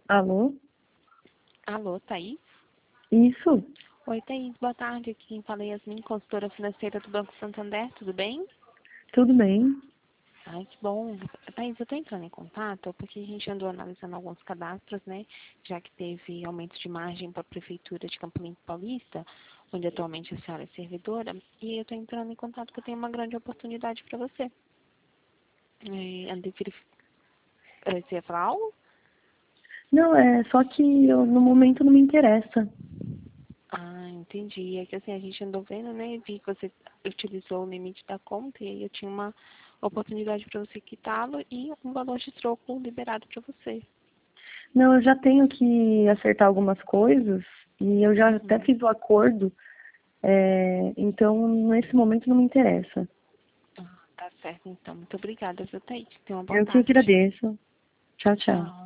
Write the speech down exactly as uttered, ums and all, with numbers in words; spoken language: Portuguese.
Alô? Alô, Thaís? Isso? Oi, Thaís, boa tarde. Aqui quem fala é Yasmin, consultora financeira do Banco Santander, tudo bem? Tudo bem? Ai, que bom. Thaís, eu estou entrando em contato porque a gente andou analisando alguns cadastros, né? Já que teve aumentos de margem para a Prefeitura de Campo Limpo Paulista, onde atualmente a senhora é servidora, e eu estou entrando em contato porque eu tenho uma grande oportunidade para você. É, andei verif- eh, Você ia falar algo? Não, é só que eu, no momento não me interessa. Ah, entendi. É que assim, a gente andou vendo, né? E vi que você utilizou o limite da conta e aí eu tinha uma oportunidade para você quitá-lo e um valor de troco liberado para você. Não, eu já tenho que acertar algumas coisas e eu já até Uhum. fiz o acordo, é, então nesse momento não me interessa. Ah, tá certo, então. Muito obrigada, viu, Thaís? Tenha uma boa Eu que tarde. agradeço. Tchau, tchau. Tchau.